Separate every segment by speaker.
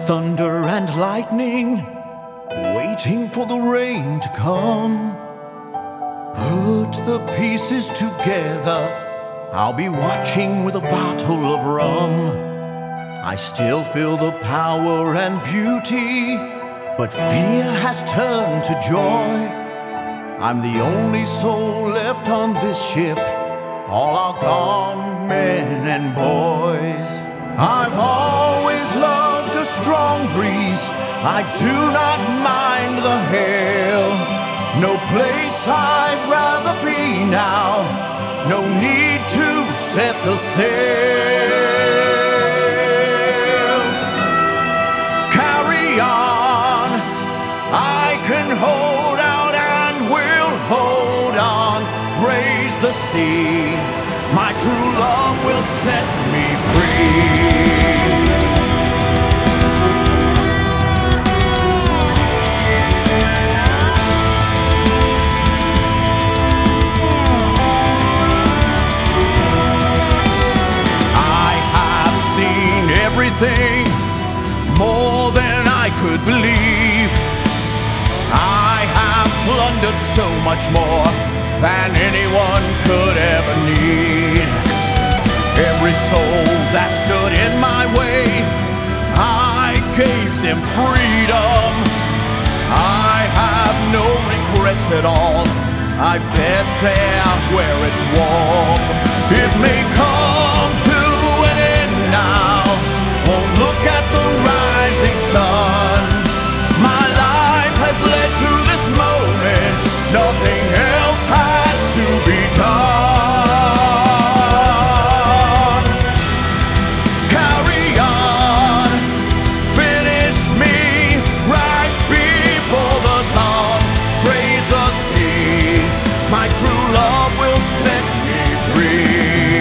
Speaker 1: thunder and lightning, waiting for the rain to come. Put the pieces together, I'll be watching with a bottle of rum. I still feel the power and beauty, but fear has turned to joy. I'm the only soul left on this ship, all are gone, men and boys. I've always loved a strong breeze, I do not mind the hail. No place I'd rather be now, no need to set the sails. Carry on, I can hold out and will hold on. Raise the sea, my true love will set me free. Everything more than I could believe. I have plundered so much more than anyone could ever need. Every soul that stood in my way, I gave them freedom. I have no regrets at all, I've been there where it's warm. It may come to an end now, won't look at the rising sun. My life has led to this moment, nothing else has to be done. Carry on, finish me right before the dawn. Praise the sea, my true love will set me free.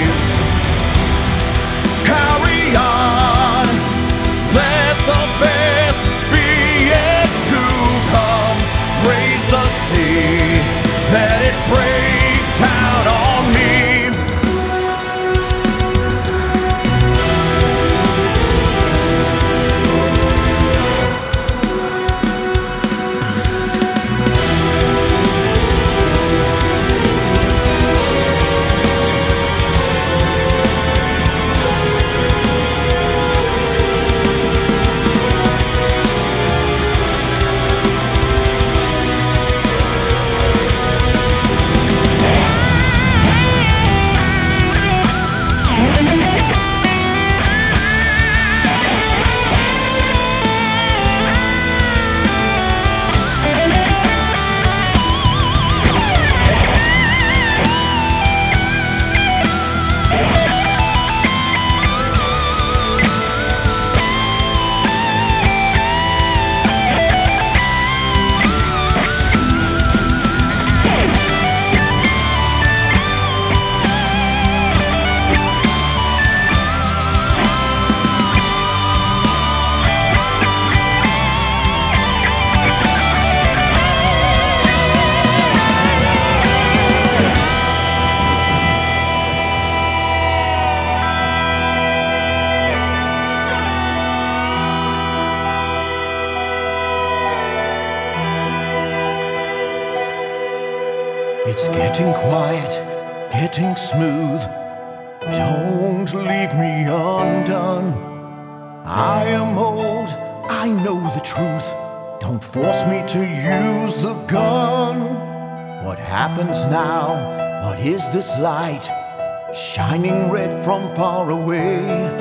Speaker 1: Carry on, let the best be yet to come. Raise the sea, let it break down on me. It's getting quiet, getting smooth. Don't leave me undone. I am old, I know the truth. Don't force me to use the gun. What happens now? What is this light? Shining red from far away,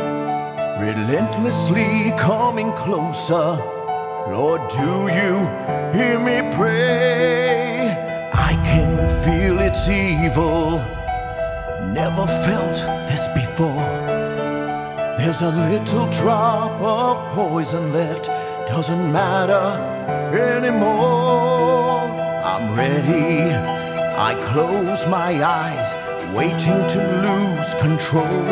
Speaker 1: relentlessly coming closer. Lord, do you hear me pray? I can feel its evil, never felt this before. There's a little drop of poison left, doesn't matter anymore. I'm ready, I close my eyes, waiting to lose control.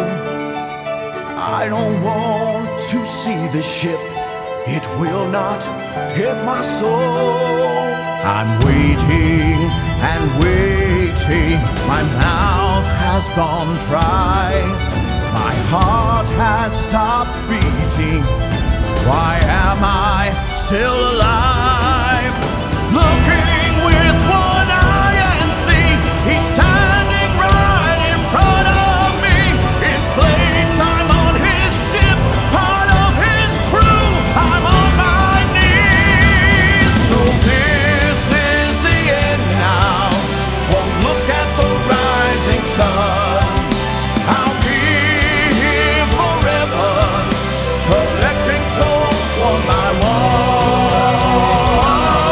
Speaker 1: I don't want to see the ship, it will not get my soul. I'm waiting and waiting, my mouth has gone dry, my heart has stopped beating. Why am I still alive? Looking with one eye and see he's standing right in front of me. In playtime on his ship, part of his crew, I'm on my knees. So this is the end now. One look at the rising sun. I'll be here forever, collecting souls one by one.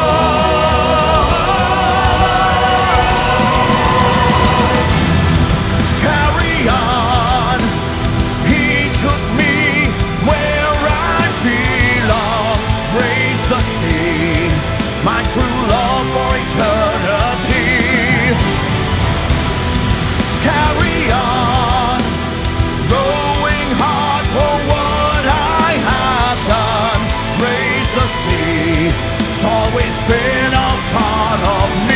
Speaker 1: Carry on. He took me where I belong. Raise the sea, my true love for eternity. Carry on, rowing hard for what I have done. Raise the sea, it's always been a part of me.